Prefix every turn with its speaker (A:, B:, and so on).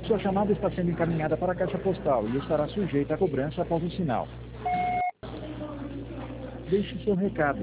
A: Sua chamada está sendo encaminhada para a caixa postal e estará sujeita a cobrança após o sinal. Deixe seu recado.